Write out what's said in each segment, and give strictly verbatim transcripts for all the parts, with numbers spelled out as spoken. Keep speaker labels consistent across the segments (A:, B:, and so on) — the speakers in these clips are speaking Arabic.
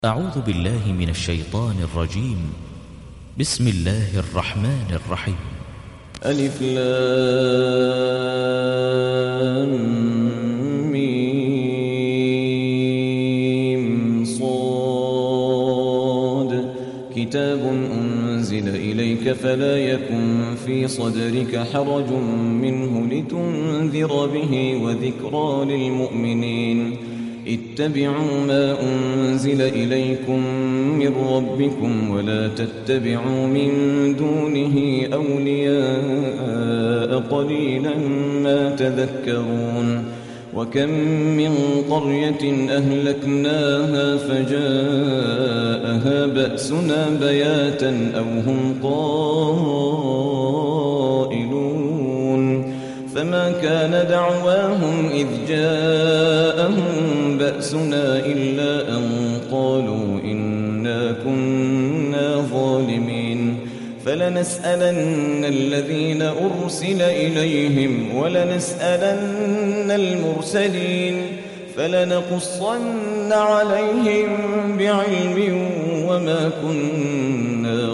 A: أعوذ بالله من الشيطان الرجيم. بسم الله الرحمن الرحيم.
B: ألف لام ميم صاد كتاب أنزل إليك فلا يكن في صدرك حرج منه لتنذر به وذكرى للمؤمنين. اتبعوا ما أنزل إليكم من ربكم ولا تتبعوا من دونه أولياء قليلا ما تذكرون. وكم من قرية أهلكناها فجاءها بأسنا بياتا أو هم قائلون. فما كان دعواهم إذ جاءهم بأسنا إلا أن قالوا إنا كنا ظالمين. فلنسألن الذين أرسل إليهم ولنسألن المرسلين فلنقصن عليهم بعلم وما كنا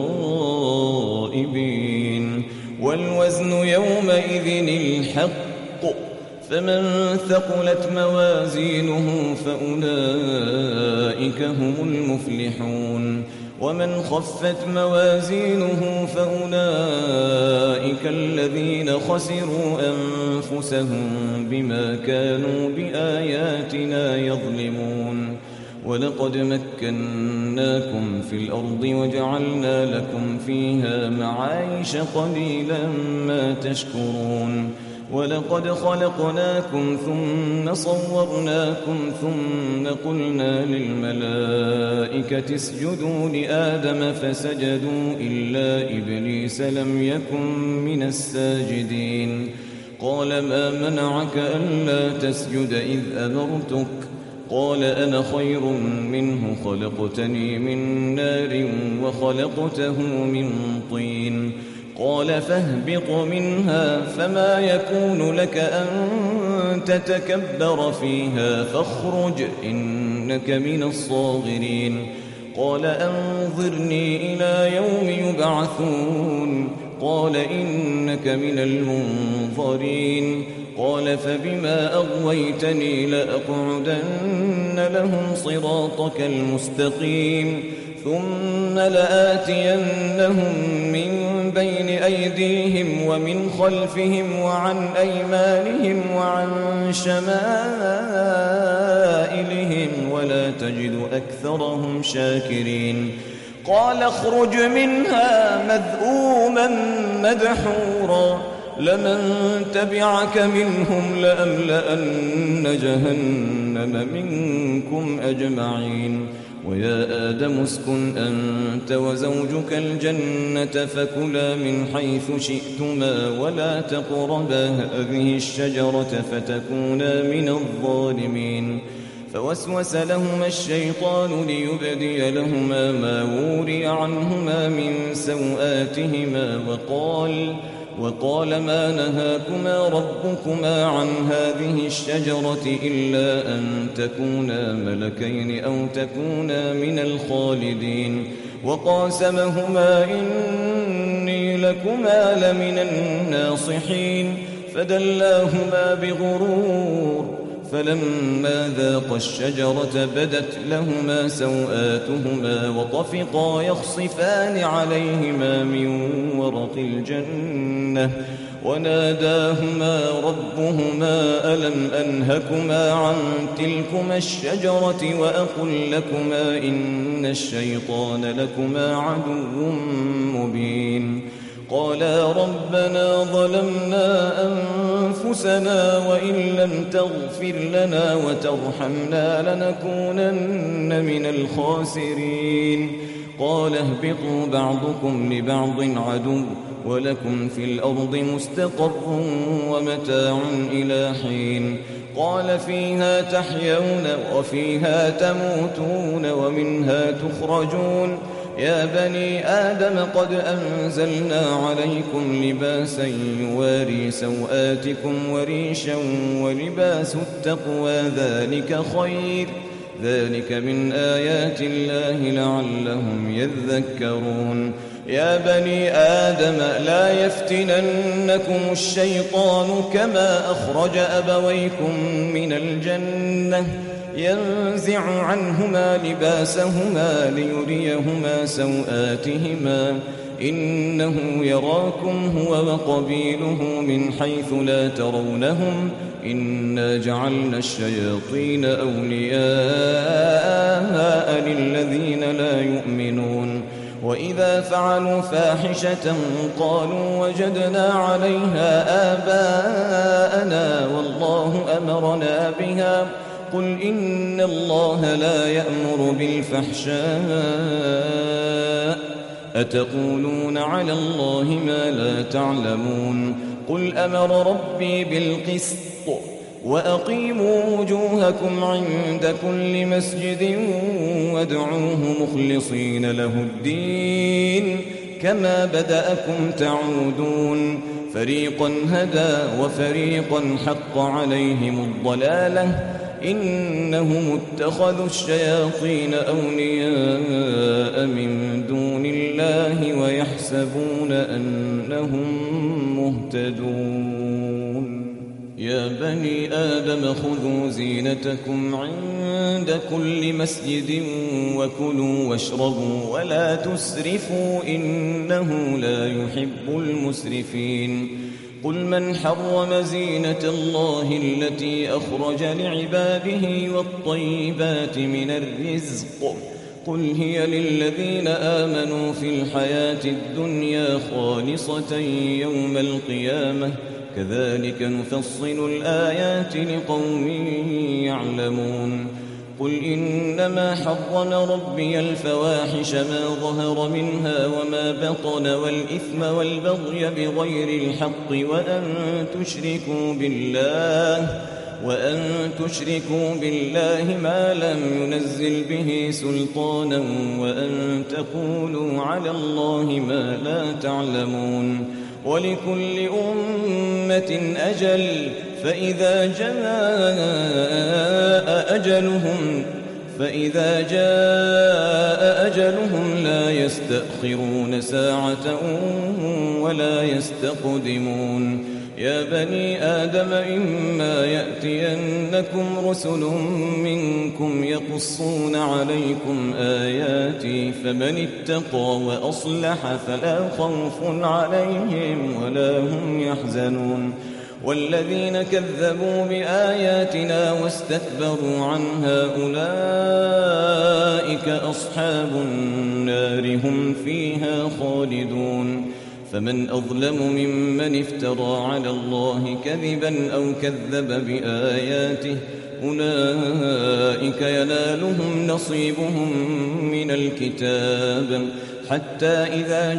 B: غائبين. والوزن يومئذ الحق فمن ثقلت موازينه فأولئك هم المفلحون. ومن خفت موازينه فأولئك الذين خسروا أنفسهم بما كانوا بآياتنا يظلمون. ولقد مكناكم في الأرض وجعلنا لكم فيها معايش قليلا ما تشكرون. ولقد خلقناكم ثم صورناكم ثم قلنا للملائكة اسجدوا لآدم فسجدوا إلا إبليس لم يكن من الساجدين. قال ما منعك ألا تسجد إذ أمرتك؟ قال أنا خير منه خلقتني من نار وخلقته من طين. قال فاهبط منها فما يكون لك أن تتكبر فيها فاخرج إنك من الصاغرين. قال أنظرني إلى يوم يبعثون. قال إنك من المنظرين. قال فبما أغويتني لأقعدن لهم صراطك المستقيم ثم لآتينهم من بين أيديهم ومن خلفهم وعن أيمانهم وعن شمائلهم ولا تجد أكثرهم شاكرين. قال اخرج منها مذءوما مدحورا لمن تبعك منهم لأملأن جهنم منكم أجمعين. ويا آدم اسكن أنت وزوجك الجنة فكلا من حيث شئتما ولا تقربا هذه الشجرة فتكونا من الظالمين. فوسوس لهما الشيطان ليبدي لهما ما وري عنهما من سوآتهما وقال وقال ما نهاكما ربكما عن هذه الشجرة إلا أن تكونا ملكين أو تكونا من الخالدين. وقاسمهما إني لكما لمن الناصحين فدلاهما بغرور. فلما ذاقا الشجرة بدت لهما سوآتهما وطفقا يخصفان عليهما من ورق الجنة وناداهما ربهما ألم أنهكما عن تلكما الشجرة وأقل لكما إن الشيطان لكما عدو مبين. قالا ربنا ظلمنا أنفسنا وإن لم تغفر لنا وترحمنا لنكونن من الخاسرين. قال اهبطوا بعضكم لبعض عدو ولكم في الأرض مستقر ومتاع إلى حين. قال فيها تحيون وفيها تموتون ومنها تخرجون. يا بني آدم قد أنزلنا عليكم لباسا يواري سوآتكم وريشا ولباس التقوى ذلك خير ذلك من آيات الله لعلهم يذكرون يا بني آدم لا يفتننكم الشيطان كما أخرج أبويكم من الجنة ينزع عنهما لباسهما ليريهما سوآتهما إنه يراكم هو وقبيله من حيث لا ترونهم إنا جعلنا الشياطين أولياء للذين لا يؤمنون وإذا فعلوا فاحشة قالوا وجدنا عليها آباءنا والله أمرنا بها قل إن الله لا يأمر بالفحشاء أتقولون على الله ما لا تعلمون قل أمر ربي بالقسط وأقيموا وجوهكم عند كل مسجد وادعوه مخلصين له الدين كما بدأكم تعودون فريقا هدى وفريقا حق عليهم الضلالة إنهم اتخذوا الشياطين أولياء من دون الله ويحسبون أنهم مهتدون يا بني آدم خذوا زينتكم عند كل مسجد وكلوا واشربوا ولا تسرفوا إنه لا يحب المسرفين قل من حرم زينة الله التي أخرج لعباده والطيبات من الرزق قل هي للذين آمنوا في الحياة الدنيا خالصة يوم القيامة كذلك نفصل الآيات لقوم يعلمون قل إنما حرم ربي الفواحش ما ظهر منها وما بطن والإثم والبغي بغير الحق وأن تشركوا بالله وأن تشركوا بالله ما لم ينزل به سلطانا وأن تقولوا على الله ما لا تعلمون ولكل أمة أجل فإذا جاء أجلهم فإذا جاء أجلهم لا يستأخرون ساعة ولا يستقدمون يا بني آدم إما يأتينكم رسل منكم يقصون عليكم آياتي فمن اتقى وأصلح فلا خوف عليهم ولا هم يحزنون والذين كذبوا بآياتنا واستكبروا عنها أولئك أصحاب النار هم فيها خالدون فمن أظلم ممن افترى على الله كذبا أو كذب بآياته أولئك ينالهم نصيبهم من الكتاب حتى إذا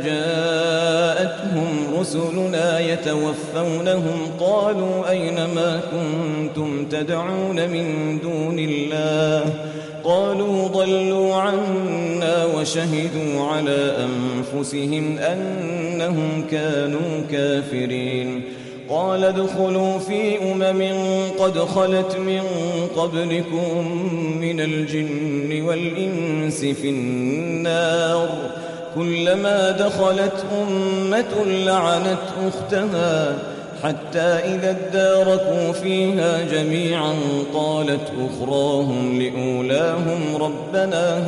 B: جاءتهم رسلنا يتوفونهم قالوا أين ما كنتم تدعون من دون الله قالوا ضلوا عنا وشهدوا على أنفسهم أنهم كانوا كافرين قال ادخلوا في أمم قد خلت من قبلكم من الجن والإنس في النار كلما دخلت أمة لعنت أختها حتى إذا اداركوا فيها جميعا قالت أخراهم لأولاهم ربنا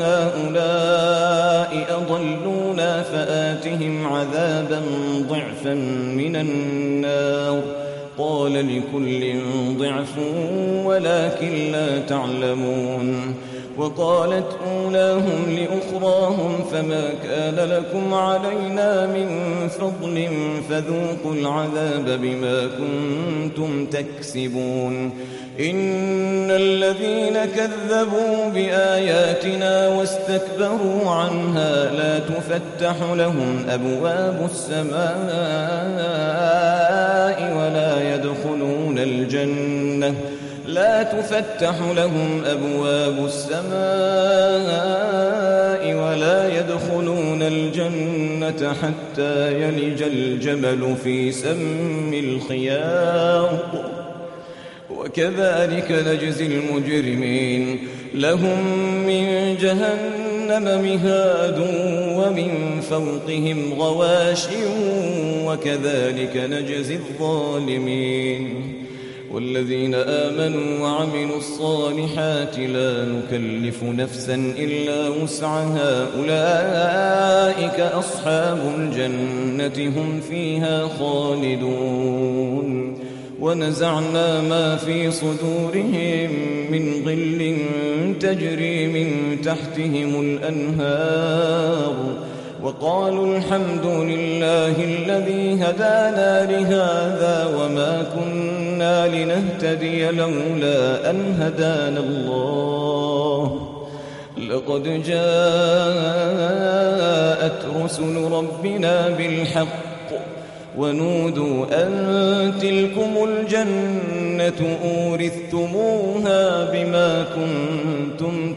B: هؤلاء أضلونا فآتهم عذابا ضعفا من النار قال لكل ضعف ولكن لا تعلمون وقالت أولاهم لأخراهم فما كان لكم علينا من فضل فذوقوا العذاب بما كنتم تكسبون إن الذين كذبوا بآياتنا واستكبروا عنها لا تفتح لهم أبواب السماء ولا يدخلون الجنة لا تفتح لهم أبواب السماء ولا يدخلون الجنة حتى يلج الجمل في سم الخياط وكذلك نجزي المجرمين لهم من جهنم مهاد ومن فوقهم غواش وكذلك نجزي الظالمين والذين آمنوا وعملوا الصالحات لا نكلف نفسا إلا وسعها أولئك أصحاب الجنة هم فيها خالدون ونزعنا ما في صدورهم من غل تجري من تحتهم الأنهار وقالوا الحمد لله الذي هدانا لهذا وما كنا لنهتدي لولا أن هدانا الله لقد جاءت رسل ربنا بالحق ونودوا أن تلكم الجنة أورثتموها بما كنتم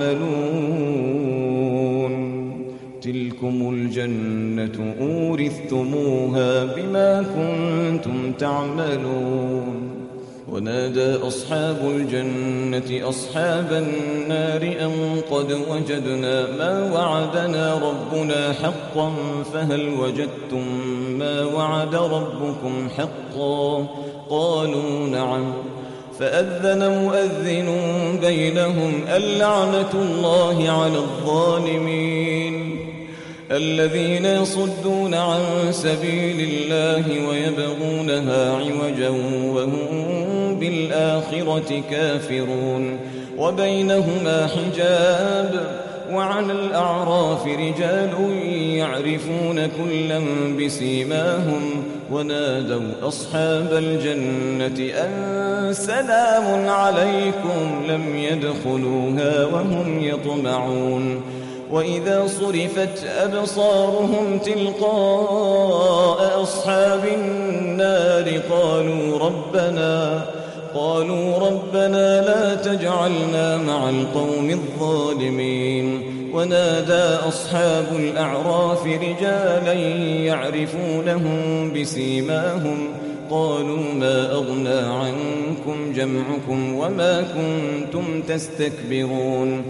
B: تعملون تلكم الجنة أورثتموها بما كنتم تعملون ونادى أصحاب الجنة أصحاب النار أن قد وجدنا ما وعدنا ربنا حقا فهل وجدتم ما وعد ربكم حقا قالوا نعم فأذن مؤذن بينهم اللعنة الله على الظالمين الذين يصدون عن سبيل الله ويبغونها عوجا وهم بالآخرة كافرون وبينهما حجاب وعلى الأعراف رجال يعرفون كلا بسيماهم ونادوا أصحاب الجنة أن سلام عليكم لم يدخلوها وهم يطمعون وإذا صرفت أبصارهم تلقاء أصحاب النار قالوا ربنا قالوا ربنا لا تجعلنا مع القوم الظالمين ونادى أصحاب الأعراف رجالا يعرفونهم بسيماهم قالوا ما أغنى عنكم جمعكم وما كنتم تستكبرون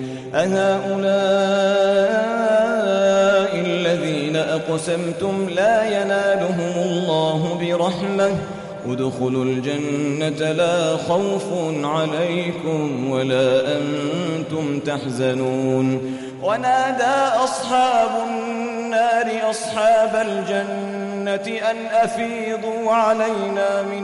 B: أهؤلاء الذين أقسمتم لا ينالهم الله برحمة ادخلوا الجنة لا خوف عليكم ولا أنتم تحزنون ونادى أصحاب النار أصحاب الجنة أن أفيضوا علينا من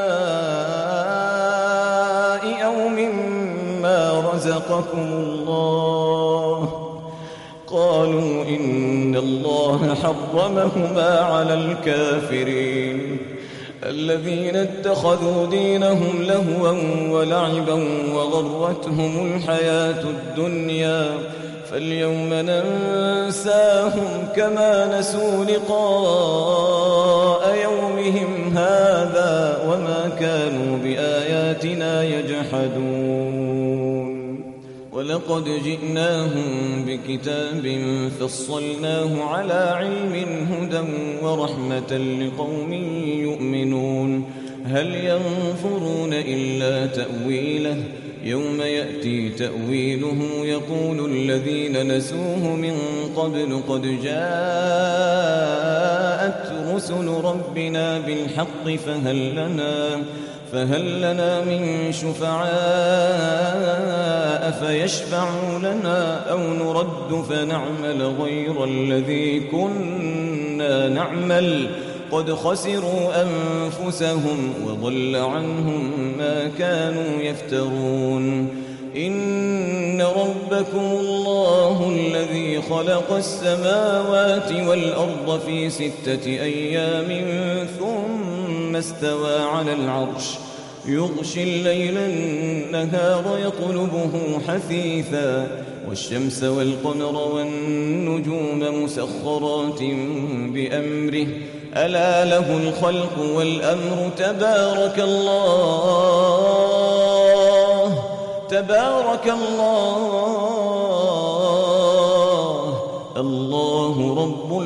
B: الماء أو مما رزقكم الله قالوا إن الله حرمهما على الكافرين الذين اتخذوا دينهم لهوا ولعبا وغرتهم الحياة الدنيا فاليوم ننساهم كما نسوا لقاء يومهم هذا وما كانوا بآياتنا يجحدون ولقد جئناهم بكتاب فصلناه على علم هدى ورحمة لقوم يؤمنون هل ينظرون إلا تأويله يوم يأتي تأويله يقول الذين نسوه من قبل قد جاءت رسل ربنا بالحق فهل لنا فهل لنا من شفعاء فيشفعوا لنا أو نرد فنعمل غير الذي كنا نعمل قد خسروا أنفسهم وضل عنهم ما كانوا يفترون إن ربكم الله الذي خلق السماوات والأرض في ستة أيام ثم استوى على العرش يغشي الليل النهار يطلبه حثيثا والشمس والقمر والنجوم مسخرات بأمره ألا له الخلق والأمر تبارك الله تبارك الله الله رب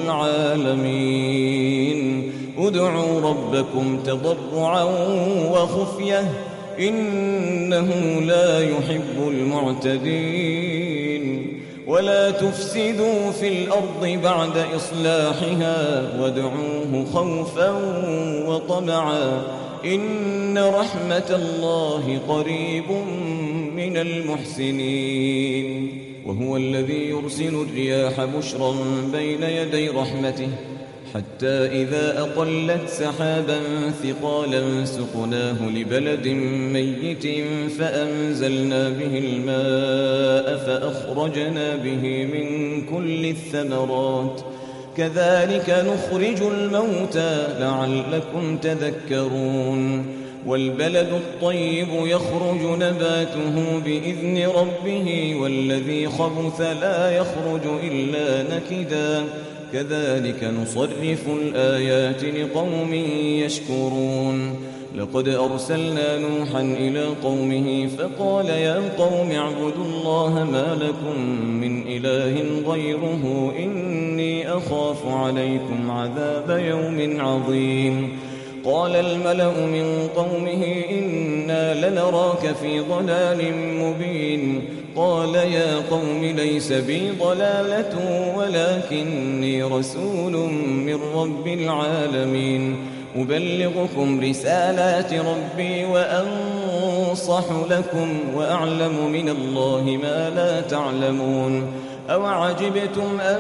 B: العالمين ادعوا ربكم تضرعا وخفية إنه لا يحب المعتدين ولا تفسدوا في الأرض بعد إصلاحها وادعوه خوفا وطمعا إن رحمة الله قريب من المحسنين وهو الذي يرسل الرياح بشرا بين يدي رحمته حتى إذا أقلت سحابا ثقالا سقناه لبلد ميت فأنزلنا به الماء فأخرجنا به من كل الثمرات كذلك نخرج الموتى لعلكم تذكرون والبلد الطيب يخرج نباته بإذن ربه والذي خبث لا يخرج إلا نكدا كذلك نصرف الآيات لقوم يشكرون لقد أرسلنا نوحا إلى قومه فقال يا قوم اعبدوا الله ما لكم من إله غيره إني أخاف عليكم عذاب يوم عظيم قال الملأ من قومه إنا لنراك في ضلال مبين قال يا قوم ليس بي ضلالة ولكني رسول من رب العالمين أبلغكم رسالات ربي وأنصح لكم وأعلم من الله ما لا تعلمون أوعجبتم أن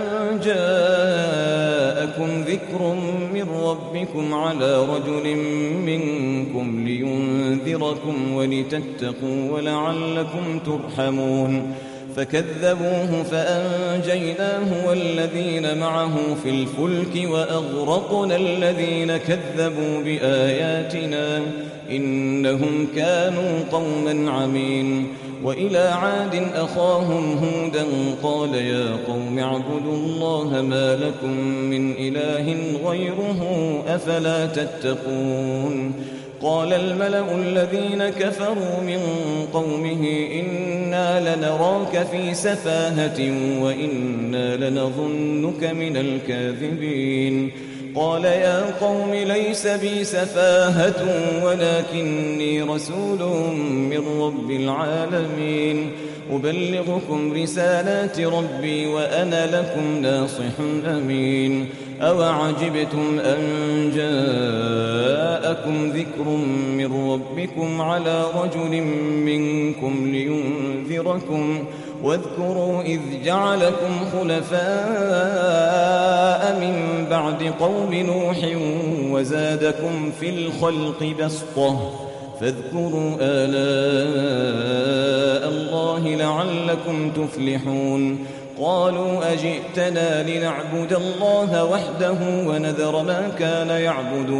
B: جاءكم ذكر من ربكم على رجل منكم لينذركم ولتتقوا ولعلكم ترحمون فكذبوه فأنجيناه والذين معه في الفلك وأغرقنا الذين كذبوا بآياتنا إنهم كانوا قوما عمين وإلى عاد أخاهم هودا قال يا قوم اعبدوا الله ما لكم من إله غيره أفلا تتقون قال الملأ الذين كفروا من قومه إنا لنراك في سفاهة وإنا لنظنك من الكاذبين قال يا قوم ليس بي سفاهة ولكني رسول من رب العالمين أبلغكم رسالات ربي وأنا لكم ناصح أمين أوعجبتم أن جاءكم ذكر من ربكم على رجل منكم لينذركم واذكروا إذ جعلكم خلفاء من بعد قوم نوح وزادكم في الخلق بسطة فاذكروا آلاء الله لعلكم تفلحون قالوا أجئتنا لنعبد الله وحده ونذر ما كان يعبد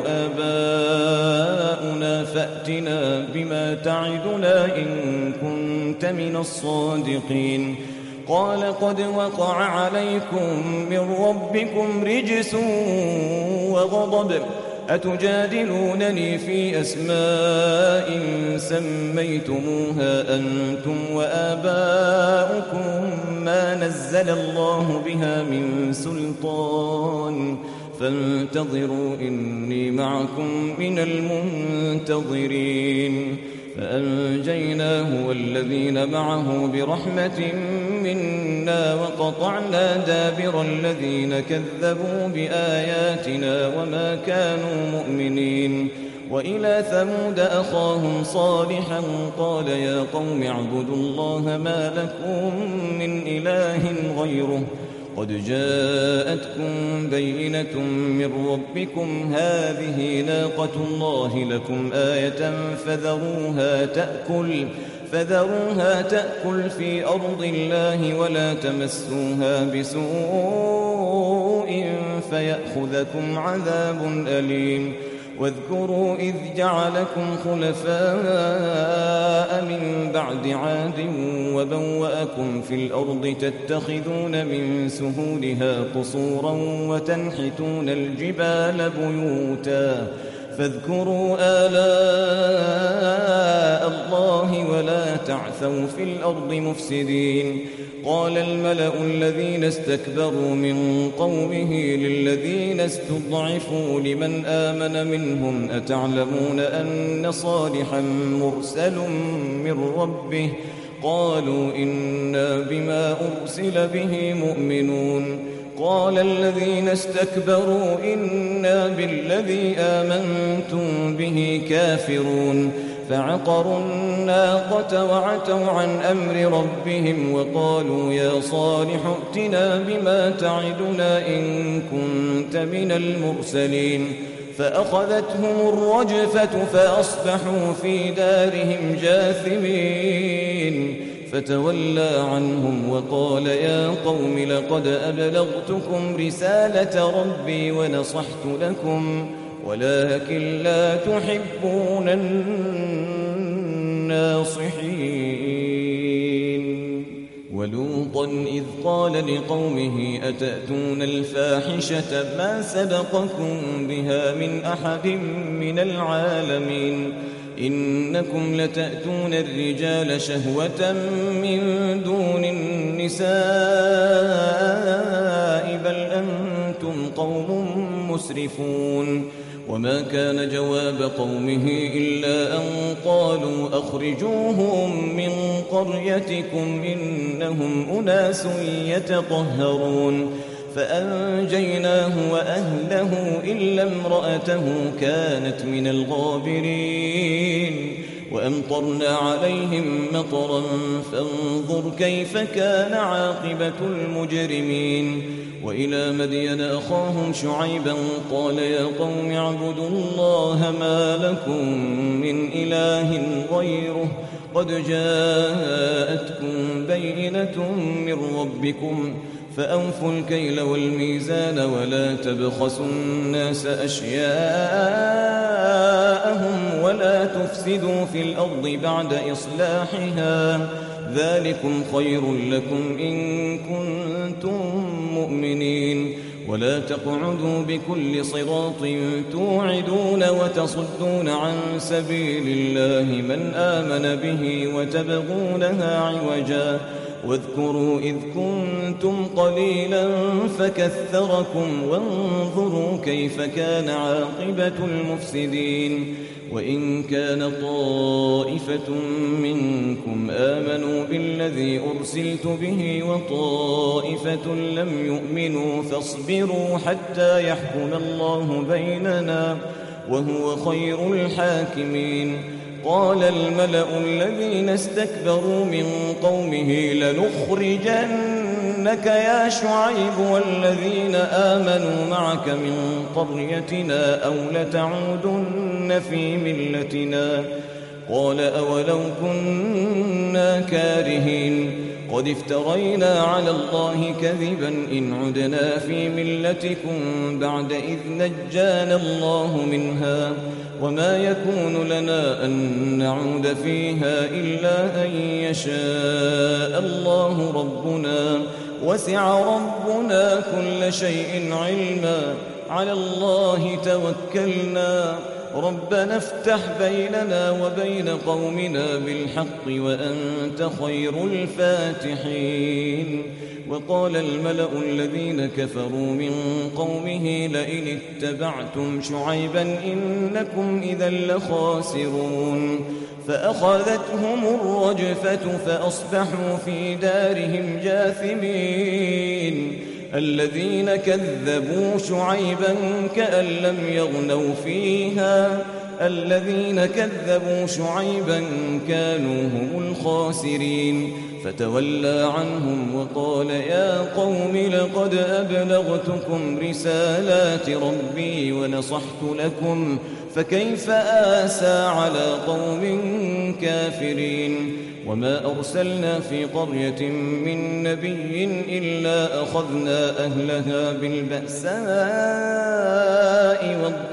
B: آباؤنا فأتنا بما تعدنا إن كنت من الصادقين قال قد وقع عليكم من ربكم رجس وغضب أتجادلونني في أسماء سميتموها أنتم وآباؤكم ما نزل الله بها من سلطان فانتظروا إني معكم من المنتظرين فأنجيناه والذين معه برحمة منا وقطعنا دابر الذين كذبوا بآياتنا وما كانوا مؤمنين وإلى ثمود أخاهم صالحا قال يا قوم اعبدوا الله ما لكم من إله غيره قد جاءتكم بينة من ربكم هذه ناقة الله لكم آية فذروها تأكل فذروها تأكل في أرض الله ولا تمسوها بسوء فيأخذكم عذاب أليم واذكروا إذ جعلكم خلفاء من بعد عاد وبوأكم في الأرض تتخذون من سهولها قصورا وتنحتون الجبال بيوتا فاذكروا آلاء الله ولا تعثوا في الأرض مفسدين. قال الملأ الذين استكبروا من قومه للذين استضعفوا لمن آمن منهم أتعلمون أن صالحا مرسل من ربه؟ قالوا إنا بما أرسل به مؤمنون. قال الذين استكبروا إنا بالذي آمنتم به كافرون. فعقروا الناقة وعتوا عن أمر ربهم وقالوا يا صالح ائتنا بما تعدنا إن كنت من المرسلين. فأخذتهم الرجفة فأصبحوا في دارهم جاثمين. فتولى عنهم وقال يا قوم لقد أبلغتكم رسالة ربي ونصحت لكم ولكن لا تحبون الناصحين. ولوطا إذ قال لقومه أتأتون الفاحشة ما سبقكم بها من أحد من العالمين إنكم لتأتون الرجال شهوة من دون النساء بل أنتم قوم مسرفون. وما كان جواب قومه إلا أن قالوا أخرجوهم من قريتكم إنهم أناس يتطهرون. فأنجيناه وأهله إلا امرأته كانت من الغابرين. وأمطرنا عليهم مطرا فانظر كيف كان عاقبة المجرمين. وإلى مدين أخاهم شعيبا قال يا قوم اعبدوا الله ما لكم من إله غيره قد جاءتكم بينة من ربكم فأوفوا الكيل والميزان ولا تبخسوا الناس أشياءهم ولا تفسدوا في الأرض بعد إصلاحها ذلكم خير لكم إن كنتم مؤمنين. ولا تقعدوا بكل صراط توعدون وتصدون عن سبيل الله من آمن به وتبغونها عوجا واذكروا إذ كنتم قليلا فكثركم وانظروا كيف كان عاقبة المفسدين. وإن كان طائفة منكم آمنوا بالذي أرسلت به وطائفة لم يؤمنوا فاصبروا حتى يحكم الله بيننا وهو خير الحاكمين. قال الملأ الذين استكبروا من قومه لنخرجنك يا شعيب والذين آمنوا معك من قريتنا أو لتعودن في ملتنا. قال أولو كنا كارهين قد افترينا على الله كذبا إن عدنا في ملتكم بعد إذ نجانا الله منها وما يكون لنا أن نعود فيها إلا أن يشاء الله ربنا وسع ربنا كل شيء علما على الله توكلنا ربنا افتح بيننا وبين قومنا بالحق وأنت خير الفاتحين. وقال الملأ الذين كفروا من قومه لئن اتبعتم شعيبا إنكم إذا لخاسرون. فأخذتهم الرجفة فأصبحوا في دارهم جاثمين. الذين كذبوا شعيبا كأن لم يغنوا فيها الذين كذبوا شعيبا كانوا هم الخاسرين. فتولى عنهم وقال يا قوم لقد أبلغتكم رسالات ربي ونصحت لكم فكيف آسى على قوم كافرين. وما أرسلنا في قرية من نبي إلا أخذنا أهلها بالبأساء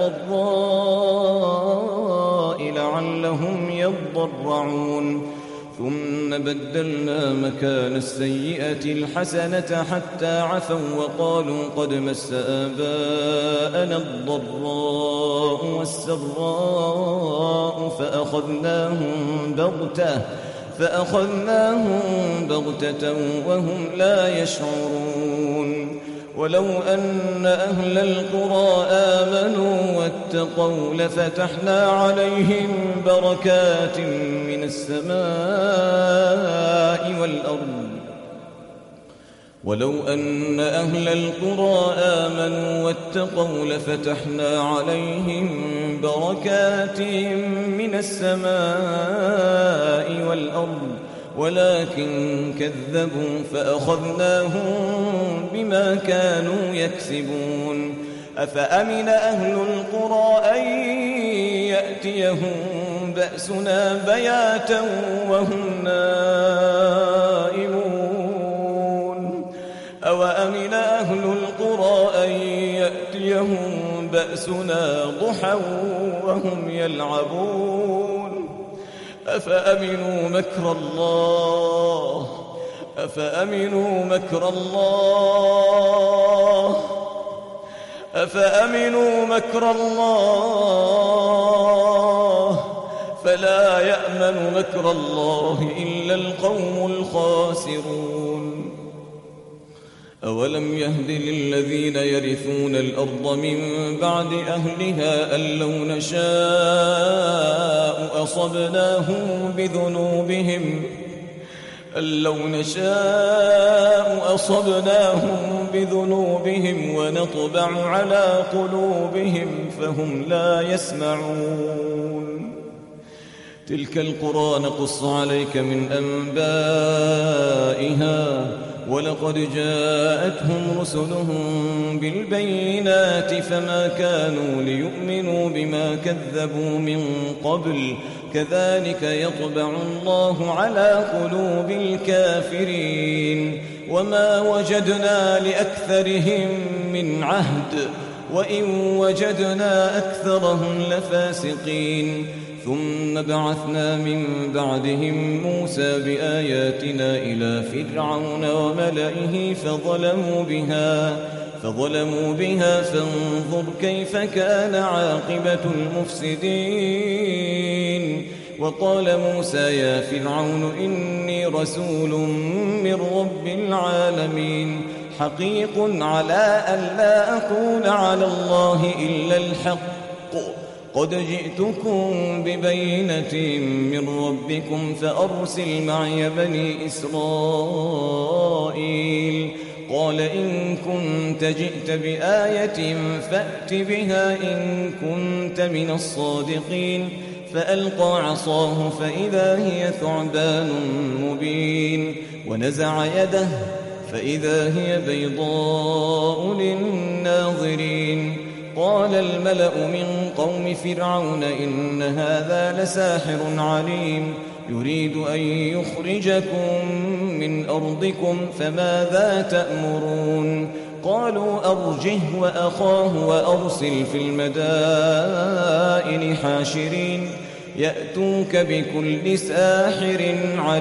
B: والضراء لعلهم يضرعون. ثم بدلنا مكان السيئة الحسنة حتى عفوا وقالوا قد مس آباءنا الضراء والسراء فأخذناهم بغتة فأخذناهم بغتة وهم لا يشعرون ولو أن أهل القرى آمنوا واتقوا لفتحنا عليهم بركات من السماء والأرض ولو أن أهل القرى آمنوا واتقوا لفتحنا عليهم بركات من السماء والأرض ولكن كذبوا فأخذناهم بما كانوا يكسبون أفأمن أهل القرى أن يأتيهم بأسنا بياتا وهم نائمون أوأمن أهل القرى أن يأتيهم بأسنا ضحى وهم يلعبون أفأمنوا مكر الله أفأمنوا مكر الله أفأمنوا مكر الله فلا يأمن مكر الله إلا القوم الخاسرون أولم يهد للذين يرثون الأرض من بعد أهلها أن لو نشاء أصبناهم بذنوبهم أن لو نشاء أصبناهم بذنوبهم ونطبع على قلوبهم فهم لا يسمعون تلك القرى نقص عليك من أنبائها ولقد جاءتهم رسلهم بالبينات فما كانوا ليؤمنوا بما كذبوا من قبل كذلك يطبع الله على قلوب الكافرين وما وجدنا لأكثرهم من عهد وإن وجدنا أكثرهم لفاسقين ثم بعثنا من بعدهم موسى بآياتنا إلى فرعون وملئه فظلموا بها فظلموا بها فانظر كيف كان عاقبة المفسدين وقال موسى يا فرعون إني رسول من رب العالمين حقيق على أن لا أقول على الله إلا الحق قد جئتكم ببينة من ربكم فأرسل معي بني إسرائيل قال إن كنت جئت بآية فأت بها إن كنت من الصادقين فألقى عصاه فإذا هي ثعبان مبين ونزع يده فإذا هي بيضاء للناظرين قال الملأ من قوم فرعون إن هذا لساحر عليم يريد أن يخرجكم من أرضكم فماذا تأمرون قالوا أرجه وأخاه وأرسل في المدائن حاشرين يأتوك بكل ساحر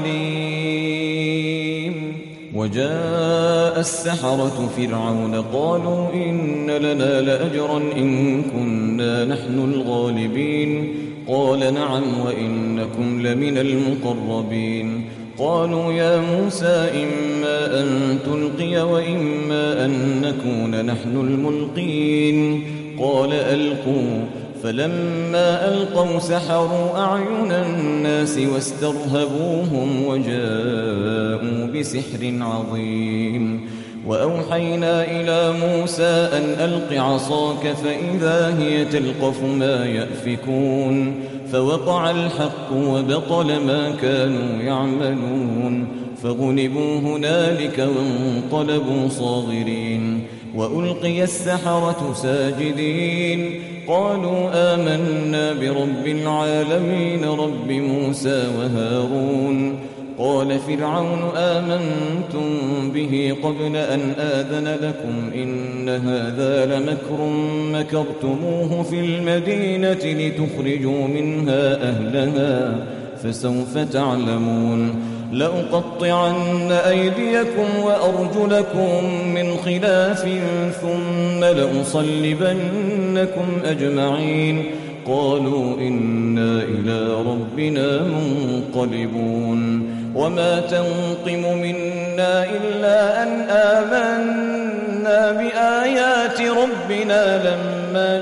B: عليم وجاء السحرة فرعون قالوا إن لنا لأجرا إن كنا نحن الغالبين قال نعم وإنكم لمن المقربين قالوا يا موسى إما أن تلقي وإما أن نكون نحن الملقين قال ألقوا فلما ألقوا سحروا أعين الناس واسترهبوهم وجاءوا بسحر عظيم وأوحينا إلى موسى أن ألق عصاك فإذا هي تلقف ما يأفكون فوقع الحق وبطل ما كانوا يعملون فغلبوا هنالك وانقلبوا صاغرين وألقي السحرة ساجدين قالوا آمنا برب العالمين رب موسى وهارون قال فرعون آمنتم به قبل أن آذن لكم إن هذا لمكر مكرتموه في المدينة لتخرجوا منها أهلها فسوف تعلمون لأقطعن أيديكم وأرجلكم من خلاف ثم لأصلبنكم أجمعين قالوا إنا إلى ربنا منقلبون وما تنقم منا إلا أن آمنا بآيات ربنا لما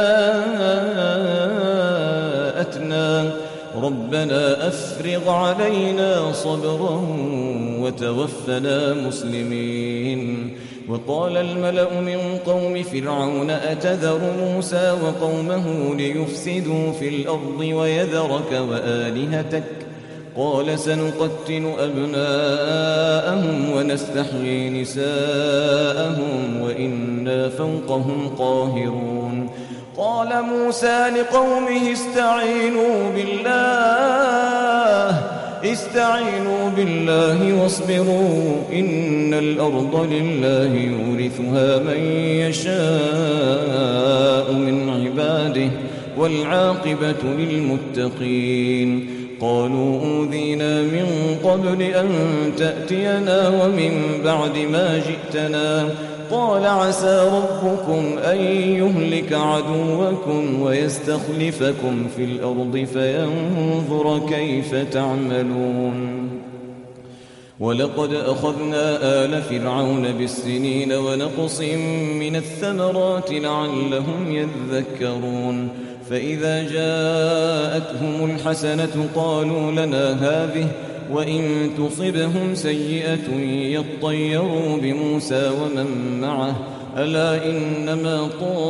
B: جاءتنا ربنا أفرغ علينا صبرا وتوفنا مسلمين وقال الملأ من قوم فرعون أتذر موسى وقومه ليفسدوا في الأرض ويذرك وآلهتك قال سنقتل أبناءهم ونستحيي نساءهم وإنا فوقهم قاهرون قال موسى لقومه استعينوا بالله استعينوا بالله واصبروا إن الأرض لله يورثها من يشاء من عباده والعاقبة للمتقين قالوا أوذينا من قبل أن تأتينا ومن بعد ما جئتنا قال عسى ربكم أن يهلك عدوكم ويستخلفكم في الأرض فينظر كيف تعملون ولقد أخذنا آل فرعون بالسنين ونقص من الثمرات لعلهم يذكرون فإذا جاءتهم الحسنة قالوا لنا هذه وإن تصبهم سيئة يطيروا بموسى ومن معه ألا إنما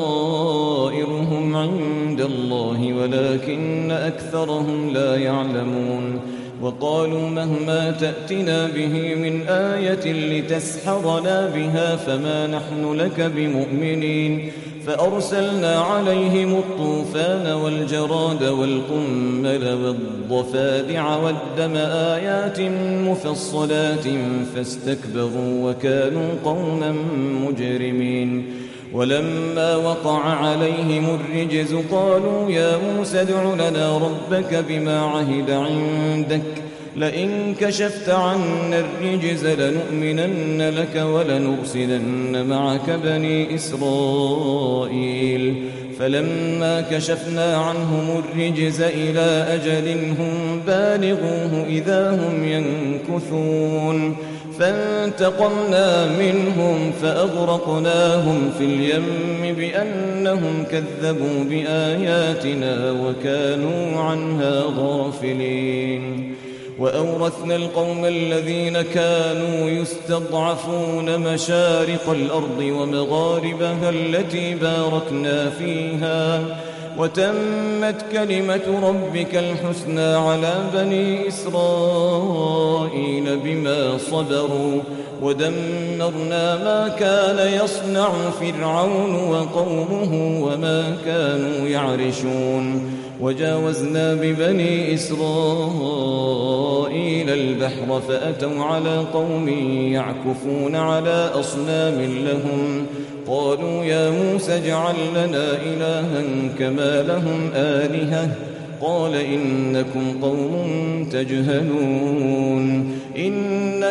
B: طائرهم عند الله ولكن أكثرهم لا يعلمون وقالوا مهما تأتنا به من آية لتسحرنا بها فما نحن لك بمؤمنين فأرسلنا عليهم الطوفان والجراد والقمل والضفادع والدم آيات مفصلات فاستكبروا وكانوا قوما مجرمين ولما وقع عليهم الرجز قالوا يا موسى ادع لنا ربك بما عهد عندك لئن كشفت عنا الرجز لنؤمنن لك ولنرسلن معك بني إسرائيل فلما كشفنا عنهم الرجز إلى أجل هم بالغوه إذا هم ينكثون فانتقمنا منهم فأغرقناهم في اليم بأنهم كذبوا بآياتنا وكانوا عنها غافلين وأورثنا القوم الذين كانوا يستضعفون مشارق الأرض ومغاربها التي باركنا فيها وتمت كلمة ربك الحسنى على بني إسرائيل بما صبروا ودمرنا ما كان يصنع فرعون وقومه وما كانوا يعرشون وجاوزنا ببني إسرائيل البحر فأتوا على قوم يعكفون على أصنام لهم قالوا يا موسى اجعل لنا إلها كما لهم آلهة قال إنكم قوم تجهلون إن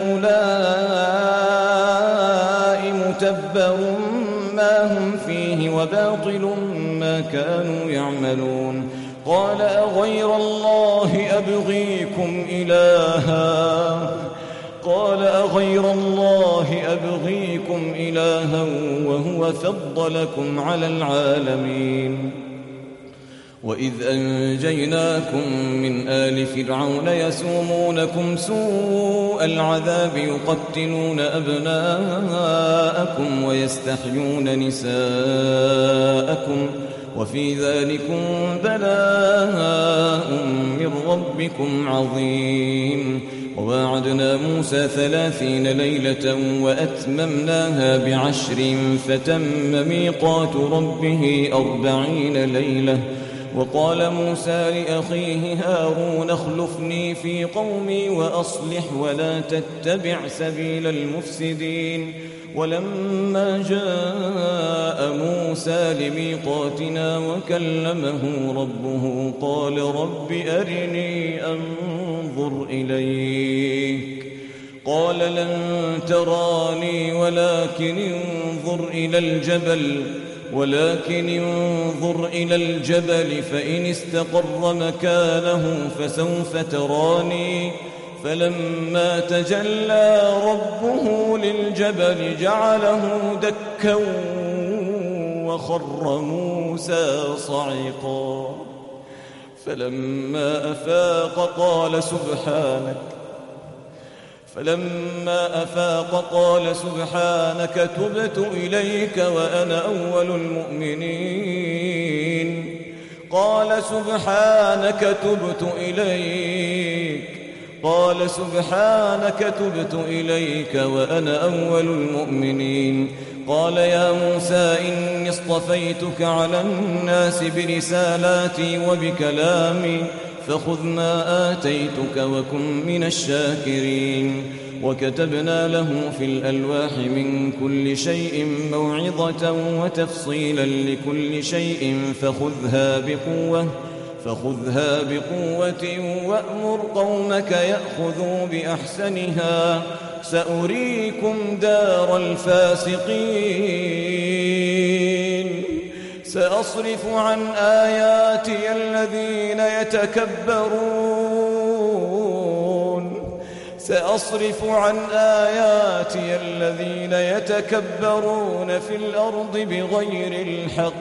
B: هؤلاء متبر ما هم فيه وباطل ما كانوا يعملون قال أغير الله أبغيكم إلها قال أغير الله أبغيكم إلها وهو فضلكم على العالمين وإذ أنجيناكم من آل فرعون يسومونكم سوء العذاب يقتلون أبناءكم ويستحيون نساءكم وفي ذلكم بلاء من ربكم عظيم وواعدنا موسى ثلاثين ليلة وأتممناها بعشر فتم ميقات ربه أربعين ليلة وقال موسى لأخيه هارون اخلفني في قومي وأصلح ولا تتبع سبيل المفسدين ولما جاء موسى لميقاتنا وكلمه ربه قال رب أرني أنظر إليك قال لن تراني ولكن انظر إلى الجبل ولكن انظر إلى الجبل فإن استقر مكانه فسوف تراني فلما تجلى ربه للجبل جعله دكا وخر موسى صعقا فلما أفاق قال سبحانك فلما أفاق قال سبحانك تبت إليك وأنا أول المؤمنين قال سبحانك تبت إليك قال سبحانك تبت إليك وأنا أول المؤمنين قال يا موسى إني اصطفيتك على الناس برسالاتي وبكلامي فخذ ما آتيتك وكن من الشاكرين وكتبنا له في الألواح من كل شيء موعظة وتفصيلا لكل شيء فخذها بقوة فخذها بقوة وأمر قومك يأخذوا بأحسنها سأريكم دار الفاسقين سأصرف عن آياتي الذين يتكبرون سأصرف عن آياتي الذين يتكبرون في الأرض بغير الحق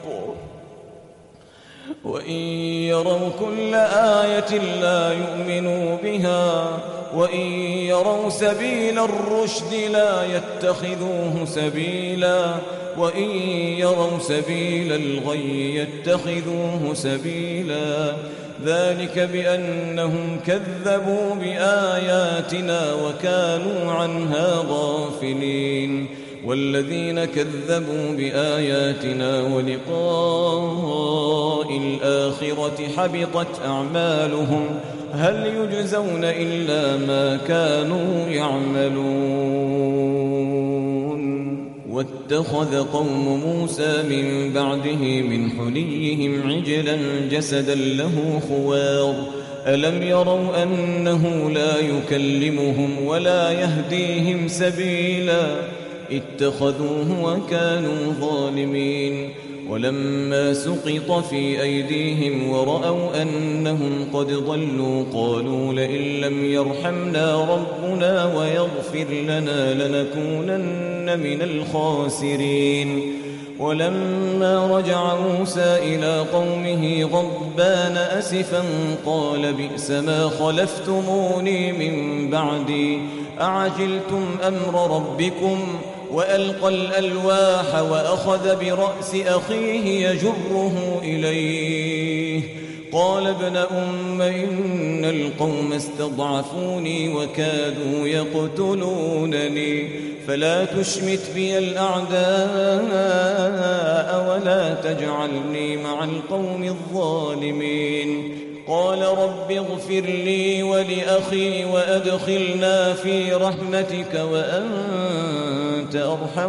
B: وإن يروا كل آية لا يؤمنوا بها وإن يروا سبيل الرشد لا يتخذوه سبيلا وإن يروا سبيل الغي يتخذوه سبيلا ذلك بأنهم كذبوا بآياتنا وكانوا عنها غافلين والذين كذبوا بآياتنا ولقاء الآخرة حبطت أعمالهم هل يجزون إلا ما كانوا يعملون واتخذ قوم موسى من بعده من حليهم عجلا جسدا له خوار ألم يروا أنه لا يكلمهم ولا يهديهم سبيلا اتخذوه وكانوا ظالمين ولما سقط في أيديهم ورأوا أنهم قد ضلوا قالوا لئن لم يرحمنا ربنا ويغفر لنا لنكونن من الخاسرين ولما رجع موسى إلى قومه غضبان أسفا قال بئس ما خلفتموني من بعدي أعجلتم أمر ربكم وألقى الألواح وأخذ برأس أخيه يجره إليه قال ابن أم إن القوم استضعفوني وكادوا يقتلونني فلا تشمت بي الأعداء ولا تجعلني مع القوم الظالمين قال رب اغفر لي ولأخي وأدخلنا في رحمتك وأنت أرحم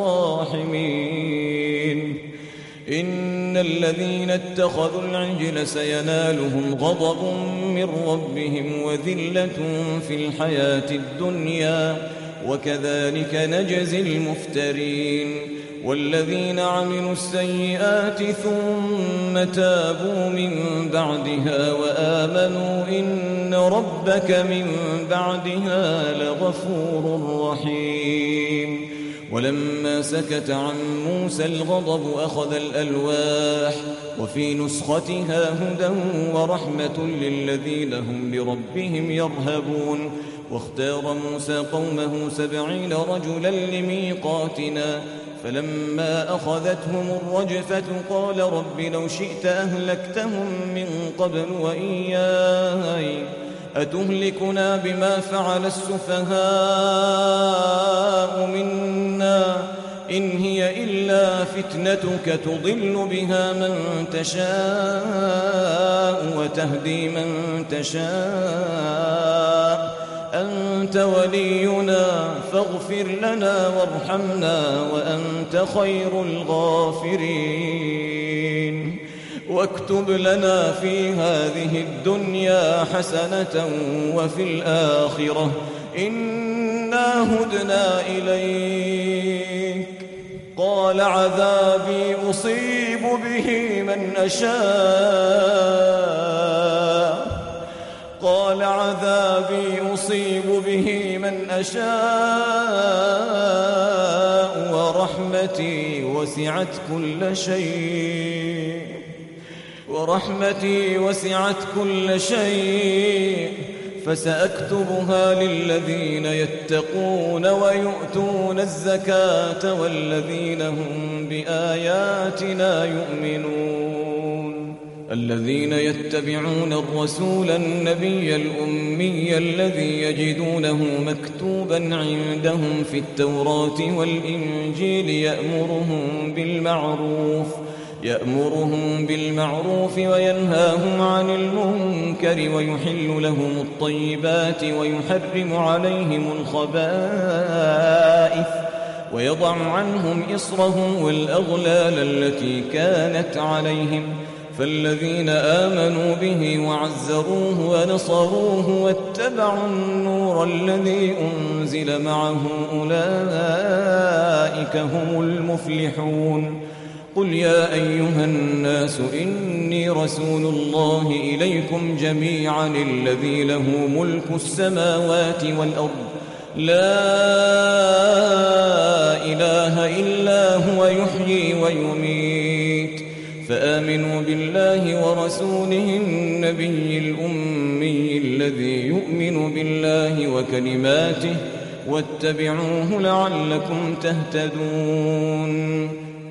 B: الراحمين إن الذين اتخذوا العجل سينالهم غضب من ربهم وذلة في الحياة الدنيا وكذلك نجزي المفترين والذين عملوا السيئات ثم تابوا من بعدها وآمنوا إن ربك من بعدها لغفور رحيم ولما سكت عن موسى الغضب أخذ الألواح وفي نسختها هدى ورحمة للذين هم بربهم يرهبون واختار موسى قومه سبعين رجلا لميقاتنا فلما أخذتهم الرجفة قال رب لو شئت أهلكتهم من قبل وإياي أتهلكنا بما فعل السفهاء منا إن هي إلا فتنتك تضل بها من تشاء وتهدي من تشاء أنت ولينا فاغفر لنا وارحمنا وأنت خير الغافرين واكتب لنا في هذه الدنيا حسنة وفي الآخرة إنا هدنا إليك قال عذابي أصيب به من أشاء قال عذابي أصيب به من أشاء ورحمتي وسعت كل شيء ورحمتي وسعت كل شيء فسأكتبها للذين يتقون ويؤتون الزكاة والذين هم بآياتنا يؤمنون الذين يتبعون الرسول النبي الأمي الذي يجدونه مكتوبا عندهم في التوراة والإنجيل يأمرهم بالمعروف يأمرهم بالمعروف وينهاهم عن المنكر ويحل لهم الطيبات ويحرم عليهم الخبائث ويضع عنهم إصرهم والأغلال التي كانت عليهم فالذين آمنوا به وعزروه ونصروه واتبعوا النور الذي أنزل معه أولئك هم المفلحون قل يا أيها الناس إني رسول الله إليكم جميعا الذي له ملك السماوات والأرض لا إله إلا هو يحيي ويميت فآمنوا بالله ورسوله النبي الأمي الذي يؤمن بالله وكلماته واتبعوه لعلكم تهتدون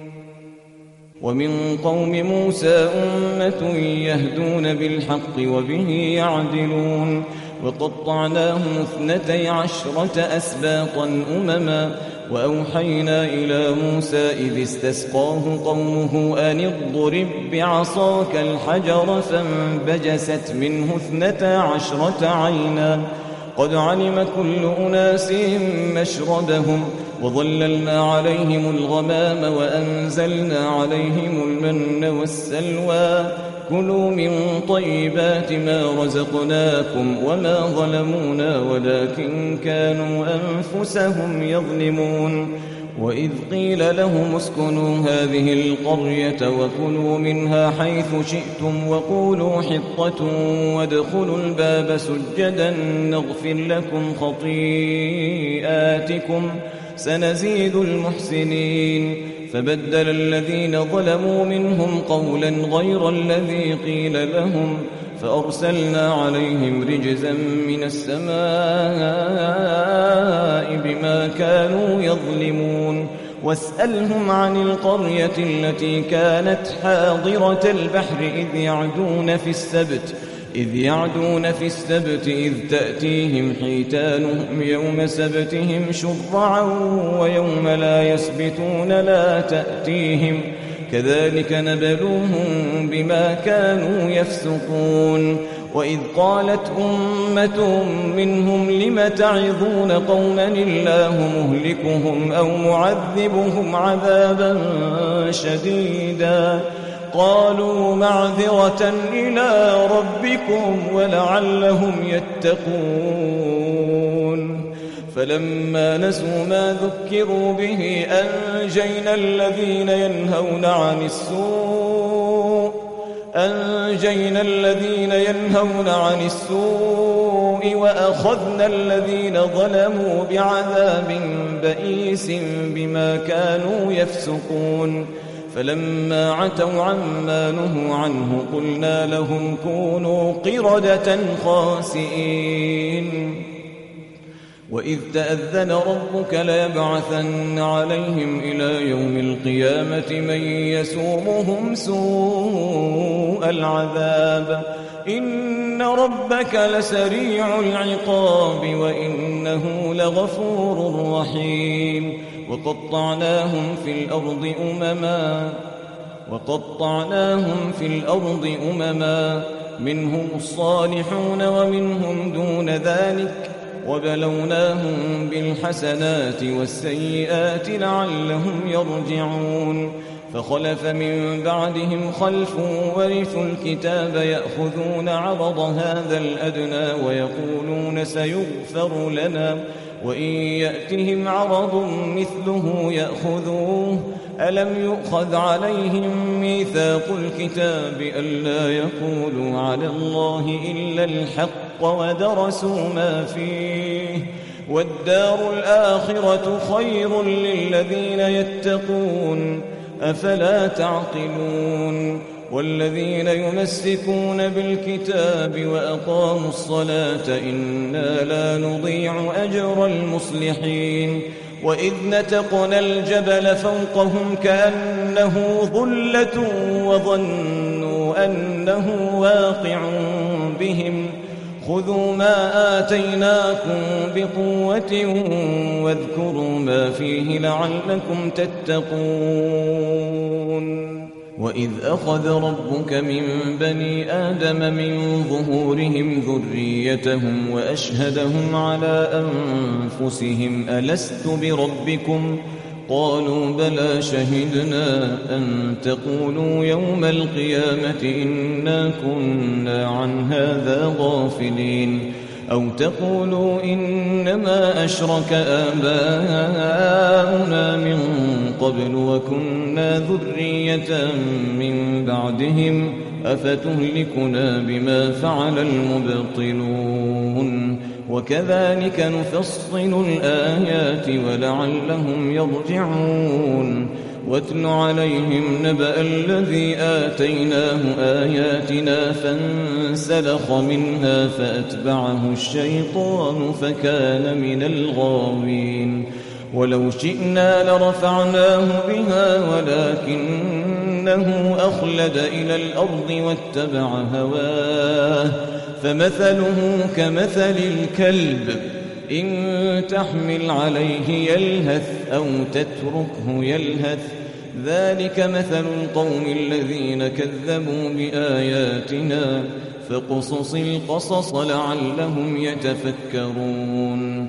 B: ومن قوم موسى أمة يهدون بالحق وبه يعدلون وقطعناهم اثنتي عشرة أسباطا أمما وأوحينا إلى موسى إذ استسقاه قومه أن اضرب بعصاك الحجر فانبجست منه اثنتا عشرة عينا قد علم كل أناس مشربهم وظللنا عليهم الغمام وأنزلنا عليهم المن والسلوى كلوا من طيبات ما رزقناكم وما ظلمونا ولكن كانوا أنفسهم يظلمون وإذ قيل لهم اسكنوا هذه القرية وكلوا منها حيث شئتم وقولوا حطة وادخلوا الباب سجدا نغفر لكم خطيئاتكم سنزيد المحسنين فبدل الذين ظلموا منهم قولا غير الذي قيل لهم فأرسلنا عليهم رجزا من السماء بما كانوا يظلمون واسألهم عن القرية التي كانت حاضرة البحر إذ يعدون في السبت إذ يعدون في السبت إذ تأتيهم حيتانهم يوم سبتهم شرعا ويوم لا يسبتون لا تأتيهم كذلك نبلوهم بما كانوا يفسقون وإذ قالت أمة منهم لم تعظون قوما الله مهلكهم أو معذبهم عذابا شديدا قالوا معذرة إلى ربكم ولعلهم يتقون فلما نسوا ما ذكروا به أنجينا الذين ينهون عن السوء أنجينا الذين ينهون عن السوء وأخذنا الذين ظلموا بعذاب بئيس بما كانوا يفسقون فلما عتوا عما نهوا عنه قلنا لهم كونوا قردة خاسئين وإذ تأذن ربك ليبعثن عليهم إلى يوم القيامة من يسومهم سوء العذاب إن ربك لسريع العقاب وإنه لغفور رحيم وقطعناهم في الأرض أمما وقطعناهم في الأرض أمما منهم الصالحون ومنهم دون ذلك وبلوناهم بالحسنات والسيئات لعلهم يرجعون فخلف من بعدهم خلف ورثوا الكتاب يأخذون عرض هذا الأدنى ويقولون سيغفر لنا وإن يأتهم عرض مثله يأخذوه ألم يؤخذ عليهم ميثاق الكتاب ألا يقولوا على الله إلا الحق ودرسوا ما فيه والدار الآخرة خير للذين يتقون أفلا تعقلون والذين يمسكون بالكتاب وأقاموا الصلاة إنا لا نضيع أجر المصلحين وإذ نتقنا الجبل فوقهم كأنه ظلة وظنوا أنه واقع بهم خذوا ما آتيناكم بقوة واذكروا ما فيه لعلكم تتقون وإذ أخذ ربك من بني آدم من ظهورهم ذريتهم وأشهدهم على أنفسهم ألست بربكم قالوا بلى شهدنا أن تقولوا يوم القيامة إنا كنا عن هذا غافلين أو تقولوا إنما أشرك آباؤنا من قبل وكنا ذرية من بعدهم أفتهلكنا بما فعل المبطلون وكذلك نفصل الآيات ولعلهم يرجعون واتل عليهم نبأ الذي آتيناه آياتنا فانسلخ منها فأتبعه الشيطان فكان من الغاوين ولو شئنا لرفعناه بها ولكنه أخلد إلى الأرض واتبع هواه فمثله كمثل الكلب إن تحمل عليه يلهث أو تتركه يلهث ذلك مثل القوم الذين كذبوا بآياتنا فقصص القصص لعلهم يتفكرون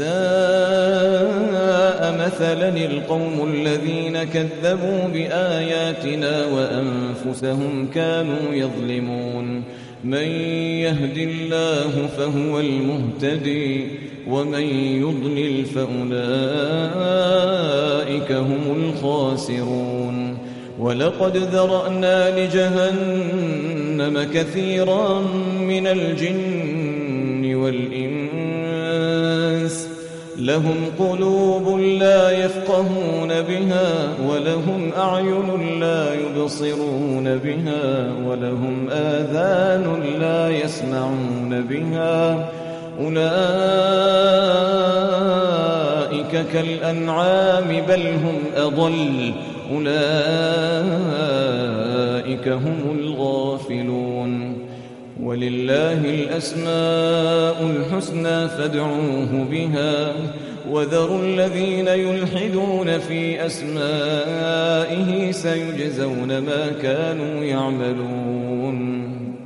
B: ساء مثلا القوم الذين كذبوا بآياتنا وأنفسهم كانوا يظلمون من يهد الله فهو المهتدي ومن يضلل فأولئك هم الخاسرون ولقد ذرأنا لجهنم كثيرا من الجن والإنس لهم قلوب لا يفقهون بها ولهم أعين لا يبصرون بها ولهم آذان لا يسمعون بها أولئك كالأنعام بل هم أضل أولئك هم الغافلون ولله الأسماء الحسنى فادعوه بها وذروا الذين يلحدون في أسمائه سيجزون ما كانوا يعملون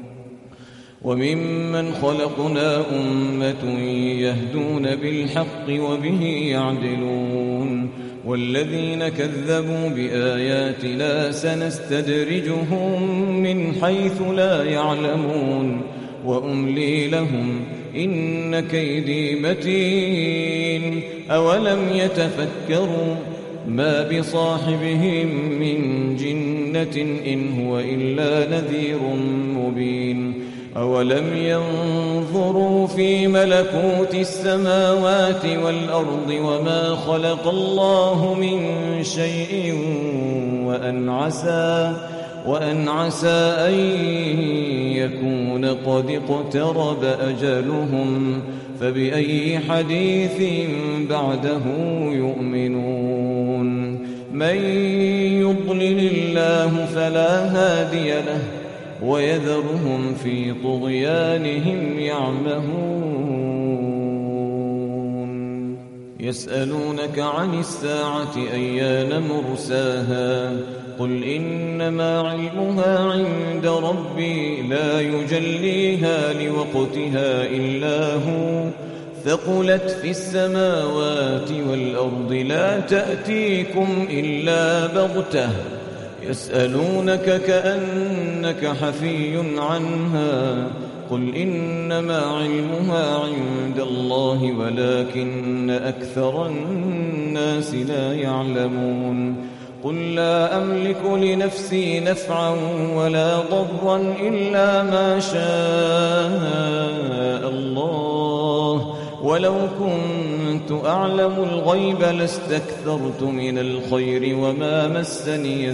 B: وممن خلقنا أمة يهدون بالحق وبه يعدلون والذين كذبوا بآياتنا سنستدرجهم من حيث لا يعلمون وأملي لهم إن كيدي متين أولم يتفكروا ما بصاحبهم من جنة إن هو إلا نذير مبين أولم ينظروا في ملكوت السماوات والأرض وما خلق الله من شيء وأن عسى وأن عسى أن يكون قد اقترب أجلهم فبأي حديث بعده يؤمنون من يضلل الله فلا هادي له ويذرهم في طغيانهم يعمهون يسألونك عن الساعة أيان مرساها قل إنما علمها عند ربي لا يجليها لوقتها إلا هو ثقلت في السماوات والأرض لا تأتيكم إلا بغتة يسألونك كأنك حفي عنها قل إنما علمها عند الله ولكن أكثر الناس لا يعلمون قل لا أملك لنفسي نفعا ولا ضرا إلا ما شاء الله ولو كنت أعلم الغيب لاستكثرت من الخير وما مسني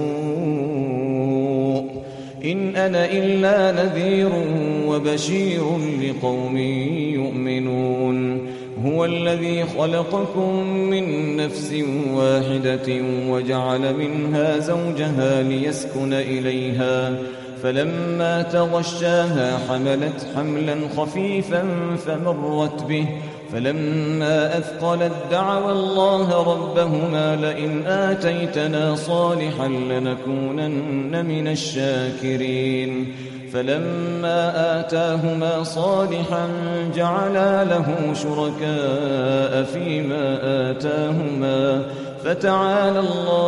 B: السوء إن أنا إلا نذير وبشير لقوم يؤمنون هو الذي خلقكم من نفس واحدة وجعل منها زوجها ليسكن إليها فلما تغشاها حملت حملا خفيفا فمرت به فلما أثقلت دعوا الله ربهما لئن آتيتنا صالحا لنكونن من الشاكرين فلما آتاهما صالحا جعلا له شركاء فيما آتاهما فتعالى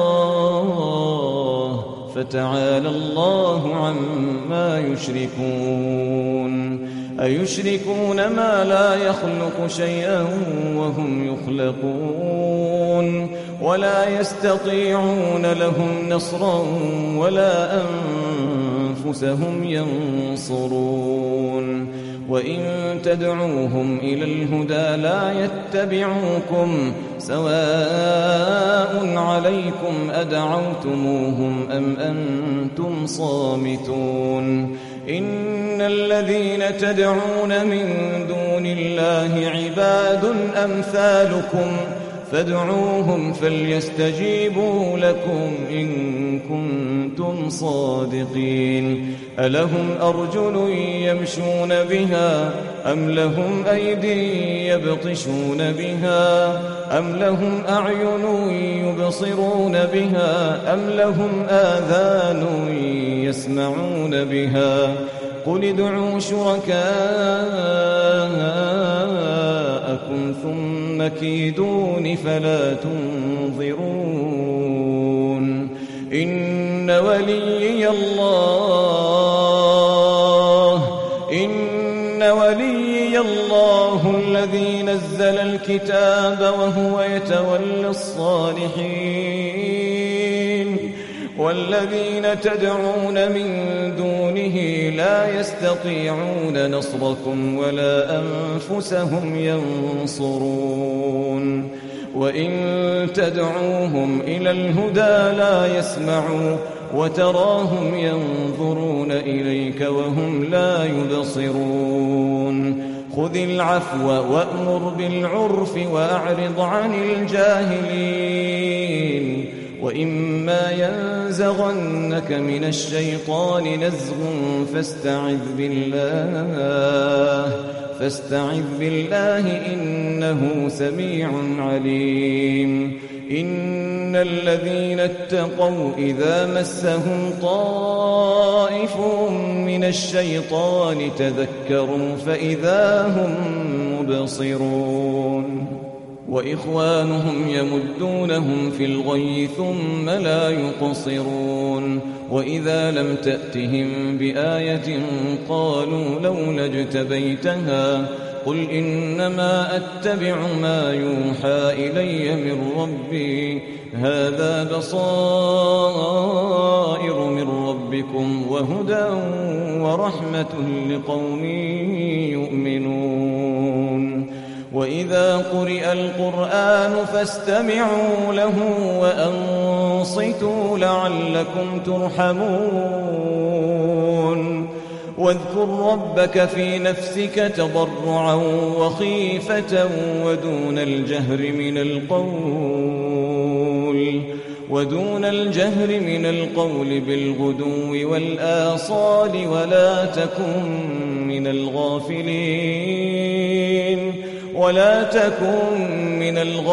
B: الله فتعالى الله عما يشركون أيشركون ما لا يخلق شيئا وهم يخلقون ولا يستطيعون لهم نصرا ولا أنفسهم ينصرون وإن تدعوهم إلى الهدى لا يتبعوكم سواء عليكم أدعوتموهم أم أنتم صامتون إن الذين تدعون من دون الله عباد أمثالكم فادعوهم فليستجيبوا لكم إن كنتم صادقين ألهم أرجل يمشون بها أم لهم أيدي يبطشون بها أم لهم أعين يبصرون بها أم لهم آذان يسمعون بها قل ادعوا شركاءكم ثم كيدون فلا تنظرون إن وليي الله إن وليي الله الذي نزل الكتاب وهو يتولى الصالحين والذين تدعون من دونه لا يستطيعون نصركم ولا أنفسهم ينصرون وإن تدعوهم إلى الهدى لا يسمعوا وتراهم ينظرون إليك وهم لا يبصرون خذ العفو وأمر بالعرف وأعرض عن الجاهلين وإما ينزغنك من الشيطان نزغ فاستعذ بالله فاستعذ بالله إنه سميع عليم إن الذين اتقوا إذا مسهم طائف من الشيطان تذكروا فإذا هم مبصرون وإخوانهم يمدونهم في الغي ثم لا يقصرون وإذا لم تأتهم بآية قالوا لولا اجتبيتها قل إنما أتبع ما يوحى إلي من ربي هذا بصائر من ربكم وهدى ورحمة لقوم يؤمنون وإذ وإذا قرئ القرآن فاستمعوا له وأنصتوا لعلكم ترحمون واذكر ربك في نفسك تضرعا وخيفة ودون الجهر من القول ودون الجهر من القول بالغدو والآصال ولا تكن من الغافلين ولا تكن من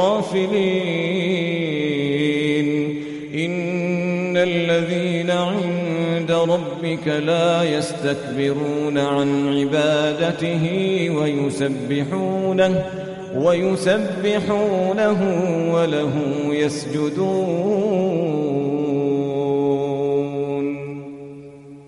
B: الغافلين إن الذين عند ربك لا يستكبرون عن عبادته ويسبحونه ويسبحونه وله يسجدون